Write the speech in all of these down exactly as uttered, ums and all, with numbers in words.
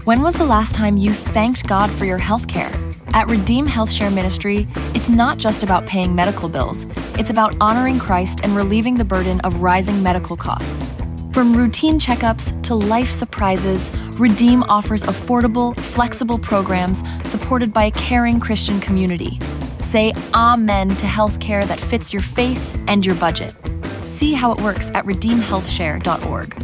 When was the last time you thanked God for your health care? At Redeem Health Share Ministry, it's not just about paying medical bills. It's about honoring Christ and relieving the burden of rising medical costs. From routine checkups to life surprises, Redeem offers affordable, flexible programs supported by a caring Christian community. Say amen to healthcare that fits your faith and your budget. See how it works at redeem health share dot org.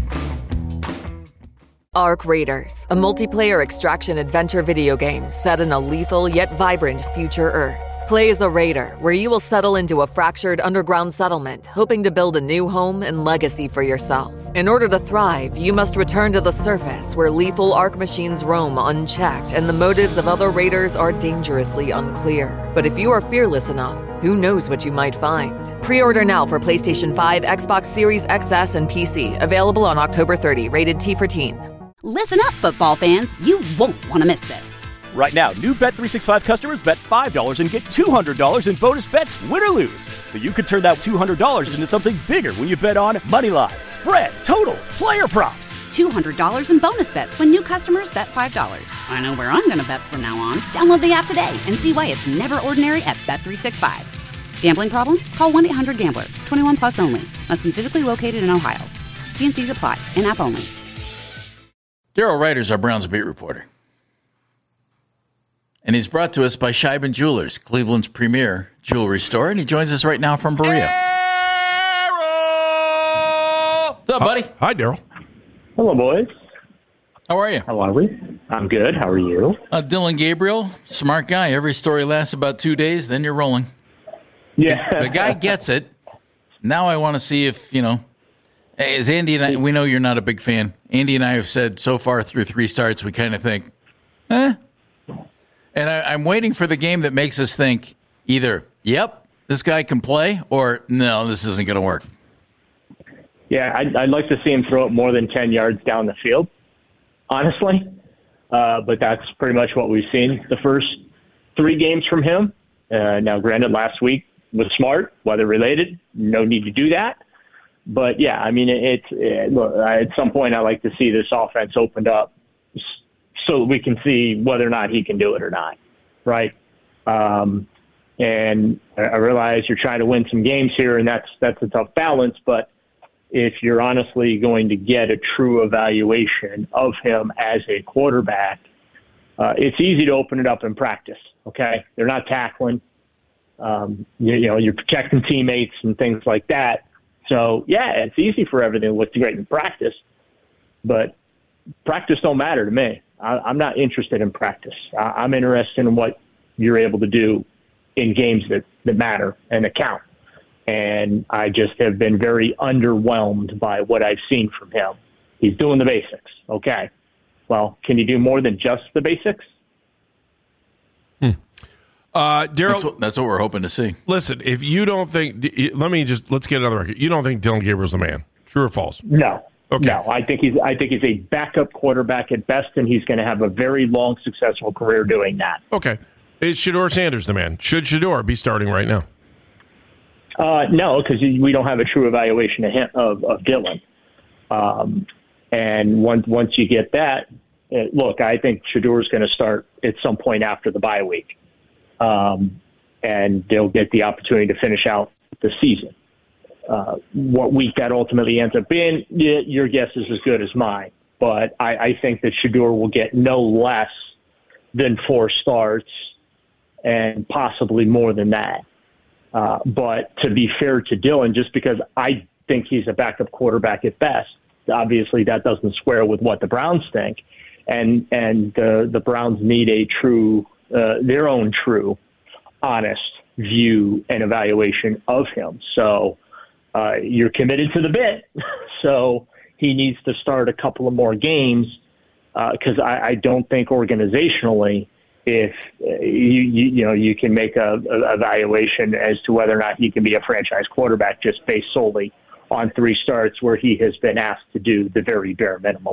Ark Raiders, a multiplayer extraction adventure video game set in a lethal yet vibrant future Earth. Play as a raider, where you will settle into a fractured underground settlement, hoping to build a new home and legacy for yourself. In order to thrive, you must return to the surface, where lethal Ark machines roam unchecked, and the motives of other raiders are dangerously unclear. But if you are fearless enough, who knows what you might find? Pre-order now for PlayStation five, Xbox Series X S, and P C. Available on October thirtieth, rated T for teen. Listen up, football fans. You won't want to miss this. Right now, new Bet three sixty-five customers bet five dollars and get two hundred dollars in bonus bets, win or lose. So you could turn that two hundred dollars into something bigger when you bet on moneyline, spread, totals, player props. two hundred dollars in bonus bets when new customers bet five dollars. I know where I'm going to bet from now on. Download the app today and see why it's never ordinary at Bet three sixty-five. Gambling problem? Call one eight hundred gambler. twenty-one plus only. Must be physically located in Ohio. T and C's apply. In-app only. Daryl Ryder's our Browns beat reporter. And he's brought to us by Scheiben Jewelers, Cleveland's premier jewelry store. And he joins us right now from Berea. Daryl! What's up, buddy? Hi, Daryl. Hello, boys. How are you? How are we? I'm good. How are you? Uh, Dylan Gabriel, smart guy. Every story lasts about two days, then you're rolling. Yeah. The, the guy gets it. Now I want to see if, you know, as Andy and I, we know you're not a big fan. Andy and I have said so far through three starts, we kind of think, eh. And I, I'm waiting for the game that makes us think either, yep, this guy can play, or no, this isn't going to work. Yeah, I'd, I'd like to see him throw it more than ten yards down the field, honestly. Uh, but that's pretty much what we've seen the first three games from him. Uh, now, granted, last week was smart, weather-related. No need to do that. But, yeah, I mean, it's it, look, at some point I'd like to see this offense opened up so that we can see whether or not he can do it or not, right? Um, and I realize you're trying to win some games here, and that's that's a tough balance. But if you're honestly going to get a true evaluation of him as a quarterback, uh, it's easy to open it up in practice, okay? They're not tackling. Um, you, you know, you're protecting teammates and things like that. So, yeah, it's easy for everything to look great in practice, but practice don't matter to me. I, I'm not interested in practice. I, I'm interested in what you're able to do in games that, that matter and that count. And I just have been very underwhelmed by what I've seen from him. He's doing the basics. Okay. Well, can you do more than just the basics? Hmm. Uh, Daryl, that's, that's what we're hoping to see. Listen, if you don't think, let me just let's get another record. You don't think Dylan Gabriel's the man? True or false? No. Okay. No, I think he's. I think he's a backup quarterback at best, and he's going to have a very long, successful career doing that. Okay. Is Shedeur Sanders the man? Should Shedeur be starting right now? Uh, no, because we don't have a true evaluation of him, of, of Dylan. Um, and once once you get that, uh, look, I think Shedeur is going to start at some point after the bye week. Um, and they'll get the opportunity to finish out the season. Uh, what week that ultimately ends up being, y- your guess is as good as mine. But I, I think that Shedeur will get no less than four starts and possibly more than that. Uh, but to be fair to Dylan, just because I think he's a backup quarterback at best, obviously that doesn't square with what the Browns think. And, and the, the Browns need a true Uh, their own true, honest view and evaluation of him. So uh, you're committed to the bit. So he needs to start a couple of more games because uh, I, I don't think organizationally, if uh, you, you you know you can make a, a evaluation as to whether or not he can be a franchise quarterback just based solely on three starts where he has been asked to do the very bare minimum.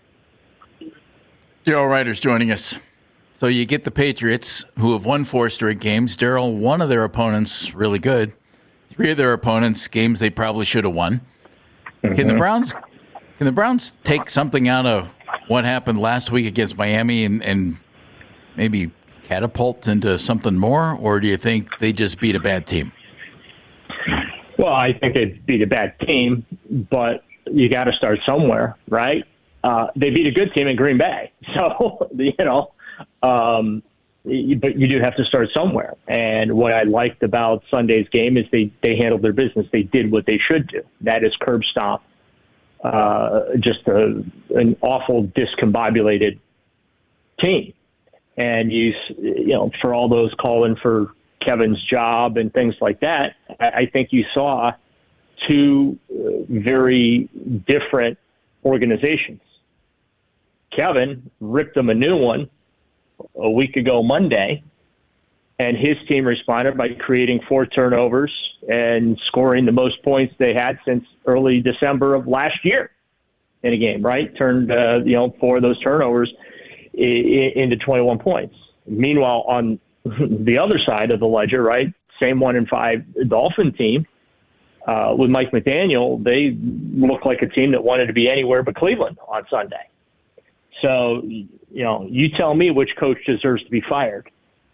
Daryl Ryder's joining us. So you get the Patriots, who have won four straight games. Daryl, one of their opponents really good. Three of their opponents, games they probably should have won. Mm-hmm. Can the Browns can the Browns take something out of what happened last week against Miami and, and maybe catapult into something more, or do you think they just beat a bad team? Well, I think they beat a bad team, but you got to start somewhere, right? Uh, they beat a good team in Green Bay. So, you know, um, but you do have to start somewhere. And what I liked about Sunday's game is they, they handled their business. They did what they should do. That is curb stomp. Uh, just a, an awful discombobulated team. And you, you know, for all those calling for Kevin's job and things like that, I, I think you saw two uh, very different organizations. Kevin ripped them a new one a week ago Monday, and his team responded by creating four turnovers and scoring the most points they had since early December of last year in a game, right? Turned, uh, you know, four of those turnovers I- I- into twenty-one points. Meanwhile, on the other side of the ledger, right, same one in five Dolphin team, uh, with Mike McDaniel, they look like a team that wanted to be anywhere but Cleveland on Sunday. So, you know, you tell me which coach deserves to be fired.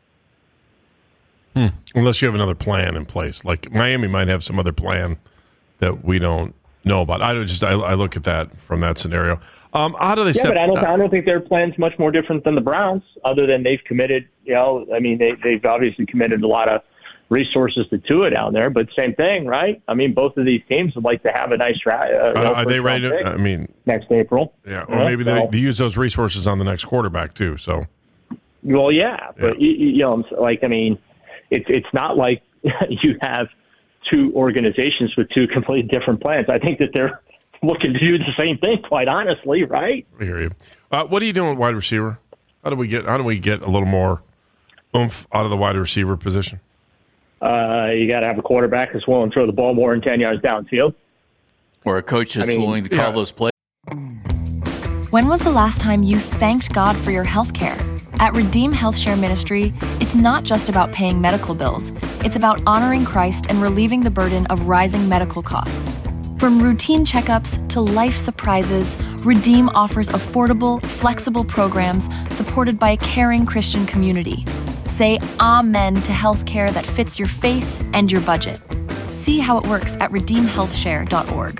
Hmm. Unless you have another plan in place. Like Miami might have some other plan that we don't know about. I don't just I, I look at that from that scenario. Um, how do they yeah, step? but I don't. I don't think their plan's much more different than the Browns, other than they've committed. You know, I mean, they they've obviously committed a lot of resources to Tua down there, but same thing, right? I mean, both of these teams would like to have a nice draft. Uh, uh, are they ready to? I mean, next April. Yeah, or yeah, maybe so. they, they use those resources on the next quarterback too. So, well, yeah, but yeah. You, you know, like I mean, it's it's not like you have two organizations with two completely different plans. I think that they're looking to do the same thing, quite honestly, right? I hear you. Uh, what are you doing with wide receiver? How do we get? How do we get a little more oomph out of the wide receiver position? Uh, you got to have a quarterback that's willing to throw the ball more than ten yards downfield, or a coach that's I mean, willing to call yeah. those plays. When was the last time you thanked God for your health care? At Redeem Health Share Ministry, it's not just about paying medical bills. It's about honoring Christ and relieving the burden of rising medical costs. From routine checkups to life surprises, Redeem offers affordable, flexible programs supported by a caring Christian community. Say amen to healthcare that fits your faith and your budget. See how it works at redeem health share dot org.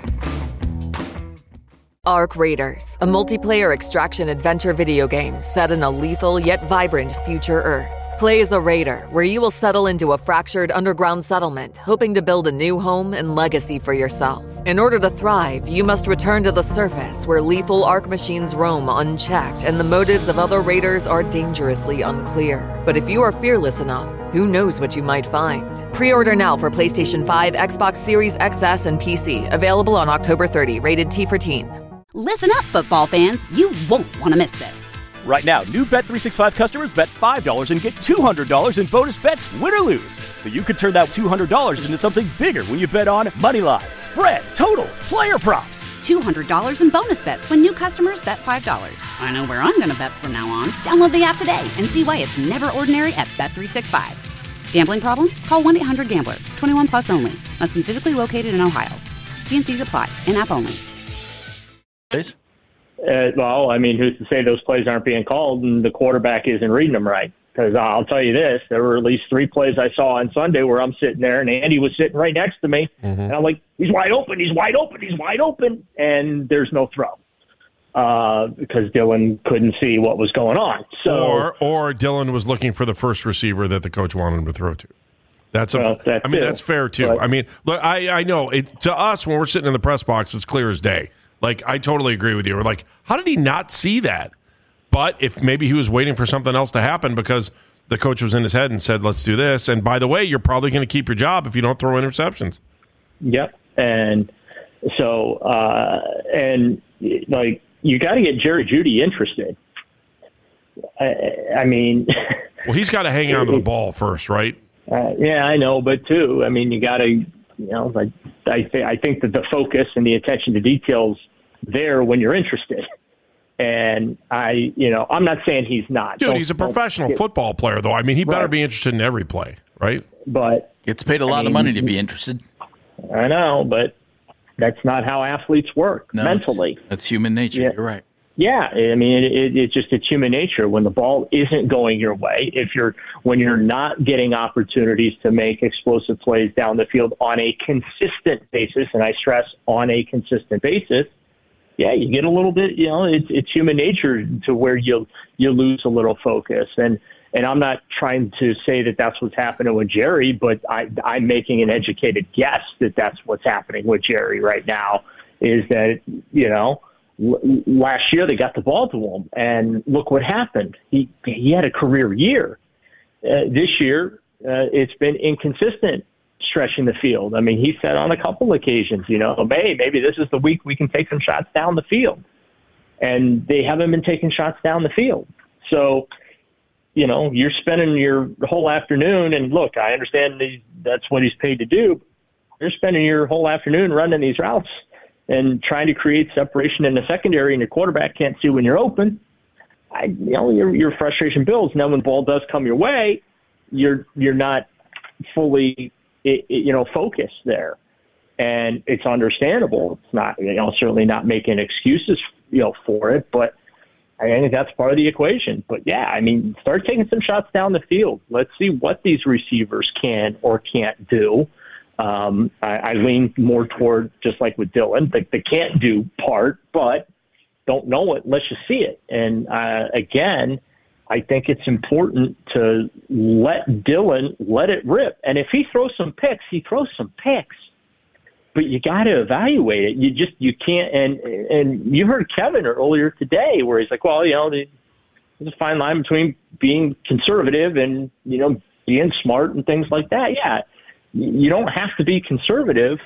Ark Raiders, a multiplayer extraction adventure video game set in a lethal yet vibrant future Earth. Play as a raider, where you will settle into a fractured underground settlement, hoping to build a new home and legacy for yourself. In order to thrive, you must return to the surface, where lethal Ark machines roam unchecked and the motives of other raiders are dangerously unclear. But if you are fearless enough, who knows what you might find? Pre-order now for PlayStation five, Xbox Series X S, and P C. Available on October thirtieth. Rated T for teen. Listen up, football fans. You won't want to miss this. Right now, new Bet three sixty-five customers bet five dollars and get two hundred dollars in bonus bets, win or lose. So you could turn that two hundred dollars into something bigger when you bet on money line, spread, totals, player props. two hundred dollars in bonus bets when new customers bet five dollars. I know where I'm going to bet from now on. Download the app today and see why it's never ordinary at Bet three sixty-five. Gambling problem? Call one eight hundred gambler. twenty-one plus only. Must be physically located in Ohio. T and C's apply. In-app only. Please. Uh, well, I mean, who's to say those plays aren't being called and the quarterback isn't reading them right? Because I'll tell you this, there were at least three plays I saw on Sunday where I'm sitting there and Andy was sitting right next to me. Mm-hmm. And I'm like, he's wide open, he's wide open, he's wide open. And there's no throw uh, because Dylan couldn't see what was going on. So, Or or Dylan was looking for the first receiver that the coach wanted him to throw to. That's a, well, that I mean, too. That's fair, too. But, I mean, look, I, I know. It, to us, when we're sitting in the press box, it's clear as day. Like, I totally agree with you. We're like, how did he not see that? But if maybe he was waiting for something else to happen because the coach was in his head and said, let's do this. And by the way, you're probably going to keep your job if you don't throw interceptions. Yep. And so, uh, and like, you got to get Jerry Jeudy interested. I, I mean, well, he's got to hang on to the ball first, right? Uh, yeah, I know. But too, I mean, you got to, you know, like, I, th- I think that the focus and the attention to details there when you're interested. And I, you know, I'm not saying he's not. Dude, don't, he's a professional get, football player, though. I mean, he better right. be interested in every play, right? But gets paid a lot I mean, of money to be interested. I know, but that's not how athletes work no, mentally. That's human nature. Yeah. You're right. Yeah, I mean, it, it, it's just it's human nature. When the ball isn't going your way, if you're when you're not getting opportunities to make explosive plays down the field on a consistent basis, and I stress on a consistent basis, yeah, you get a little bit. You know, it's it's human nature to where you you lose a little focus. And and I'm not trying to say that that's what's happening with Jerry, but I, I'm making an educated guess that that's what's happening with Jerry right now. Is that you know. Last year they got the ball to him, and look what happened. He he had a career year. Uh, this year, uh, it's been inconsistent stretching the field. I mean, he said on a couple occasions, you know, hey, maybe this is the week we can take some shots down the field. And they haven't been taking shots down the field. So, you know, you're spending your whole afternoon, and look, I understand that's what he's paid to do. You're spending your whole afternoon running these routes and trying to create separation in the secondary, and your quarterback can't see when you're open. I, you know, your your frustration builds. Now, when the ball does come your way, you're you're not fully, you know, focused there, and it's understandable. It's not, you know, certainly not making excuses, you know, for it, but I think that's part of the equation. But yeah, I mean, start taking some shots down the field. Let's see what these receivers can or can't do. Um, I, I lean more toward, just like with Dillon, the, the can't do part, but don't know it unless you see it. And uh, again, I think it's important to let Dillon let it rip. And if he throws some picks, he throws some picks. But you got to evaluate it. You just you can't. And and you heard Kevin earlier today, where he's like, well, you know, there's a fine line between being conservative and, you know, being smart and things like that. Yeah. You don't have to be conservative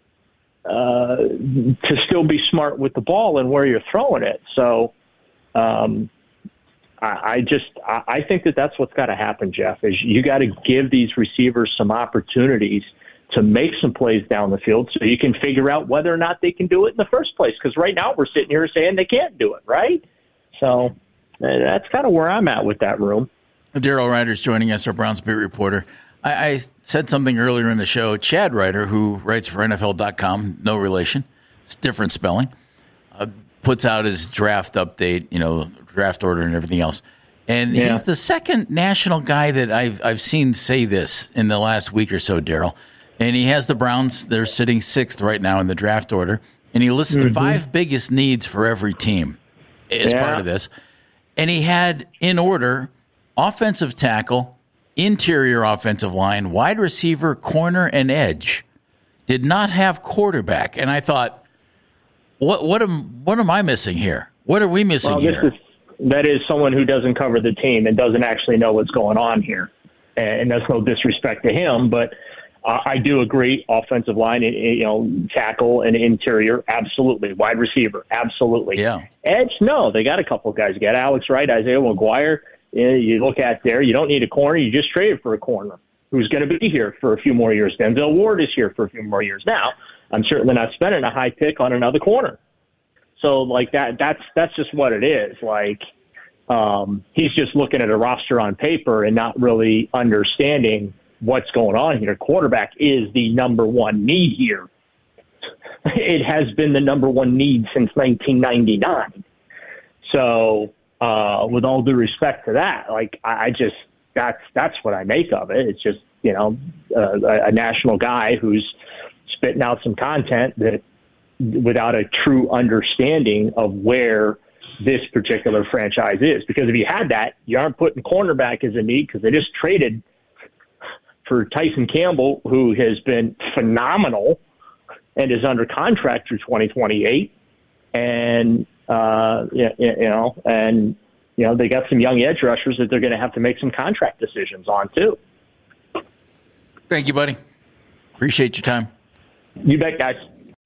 uh, to still be smart with the ball and where you're throwing it. So um, I, I just I, I think that that's what's got to happen, Jeff, is you got to give these receivers some opportunities to make some plays down the field so you can figure out whether or not they can do it in the first place. Because right now we're sitting here saying they can't do it, right? So uh, that's kind of where I'm at with that room. Daryl Ryder's joining us, our Browns beat reporter. I, I said something earlier in the show. Chad Ryder, who writes for N F L dot com, no relation, it's different spelling, uh, puts out his draft update, you know, draft order and everything else. And yeah. he's the second national guy that I've I've seen say this in the last week or so, Daryl. And he has the Browns, they're sitting sixth right now in the draft order. And he lists mm-hmm. the five biggest needs for every team as yeah. part of this. And he had, in order, offensive tackle, interior offensive line, wide receiver, corner, and edge. Did not have quarterback. And I thought, what what am what am I missing here? What are we missing well, here? This is, that is someone who doesn't cover the team and doesn't actually know what's going on here. And that's no disrespect to him, but uh, I do agree. Offensive line, you know, tackle and interior, absolutely. Wide receiver, absolutely. Yeah. Edge, no. They got a couple of guys. You got Alex Wright, Isaiah McGuire. You look at there, you don't need a corner. You just traded for a corner who's going to be here for a few more years. Denzel Ward is here for a few more years. Now, I'm certainly not spending a high pick on another corner. So, like, that, that's that's just what it is. Like, um, he's just looking at a roster on paper and not really understanding what's going on here. Quarterback is the number one need here. It has been the number one need since nineteen ninety-nine. So, Uh, with all due respect to that, like I, I just that's that's what I make of it. It's just, you know, uh, a, a national guy who's spitting out some content that without a true understanding of where this particular franchise is. Because if you had that, you aren't putting cornerback as a need because they just traded for Tyson Campbell, who has been phenomenal and is under contract through twenty twenty-eight, and. Uh, you, you know, and, you know, they got some young edge rushers that they're going to have to make some contract decisions on, too. Thank you, buddy. Appreciate your time. You bet, guys.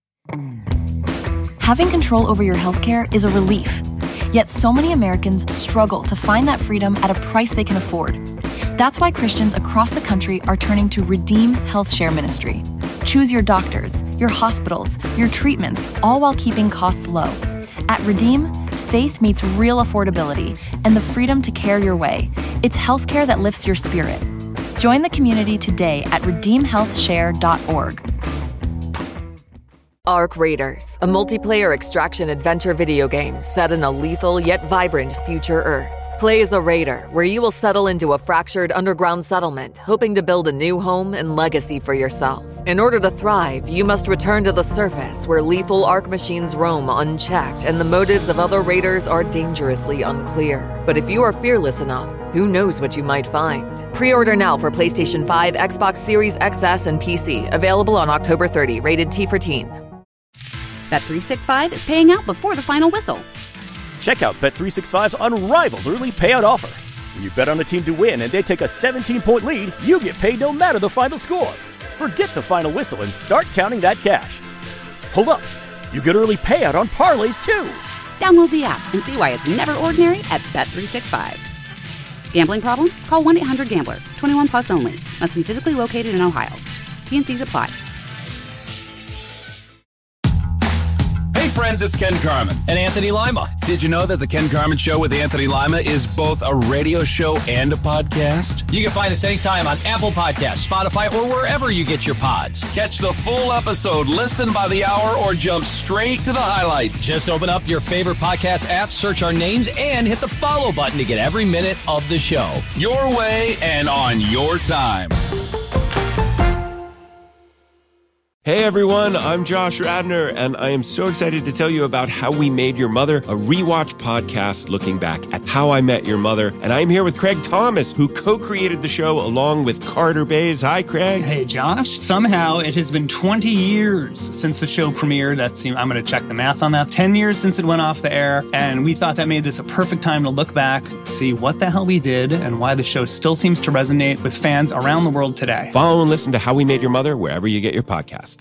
Having control over your healthcare is a relief. Yet so many Americans struggle to find that freedom at a price they can afford. That's why Christians across the country are turning to Redeem Health Share Ministry. Choose your doctors, your hospitals, your treatments, all while keeping costs low. At Redeem, faith meets real affordability and the freedom to care your way. It's healthcare that lifts your spirit. Join the community today at redeem health share dot org. Ark Raiders, a multiplayer extraction adventure video game set in a lethal yet vibrant future Earth. Play as a raider, where you will settle into a fractured underground settlement, hoping to build a new home and legacy for yourself. In order to thrive, you must return to the surface, where lethal Ark machines roam unchecked and the motives of other raiders are dangerously unclear. But if you are fearless enough, who knows what you might find? Pre-order now for PlayStation five, Xbox Series X S, and P C. Available on October thirtieth. Rated T for teen. Bet three sixty-five is paying out before the final whistle. Check out Bet three sixty-five's unrivaled early payout offer. When you bet on a team to win and they take a seventeen-point lead, you get paid no matter the final score. Forget the final whistle and start counting that cash. Hold up. You get early payout on parlays, too. Download the app and see why it's never ordinary at Bet three sixty-five. Gambling problem? Call one eight hundred gambler. twenty-one plus only. Must be physically located in Ohio. T N Cs apply. Hey friends, it's Ken Carman. And Anthony Lima. Did you know that the Ken Carman Show with Anthony Lima is both a radio show and a podcast? You can find us anytime on Apple Podcasts, Spotify, or wherever you get your pods. Catch the full episode, listen by the hour, or jump straight to the highlights. Just open up your favorite podcast app, search our names, and hit the follow button to get every minute of the show. Your way and on your time. Hey everyone, I'm Josh Radnor, and I am so excited to tell you about How We Made Your Mother, a rewatch podcast looking back at How I Met Your Mother. And I'm here with Craig Thomas, who co-created the show along with Carter Bays. Hi, Craig. Hey, Josh. Somehow it has been twenty years since the show premiered. That's, I'm going to check the math on that. ten years since it went off the air, and we thought that made this a perfect time to look back, see what the hell we did, and why the show still seems to resonate with fans around the world today. Follow and listen to How We Made Your Mother wherever you get your podcasts.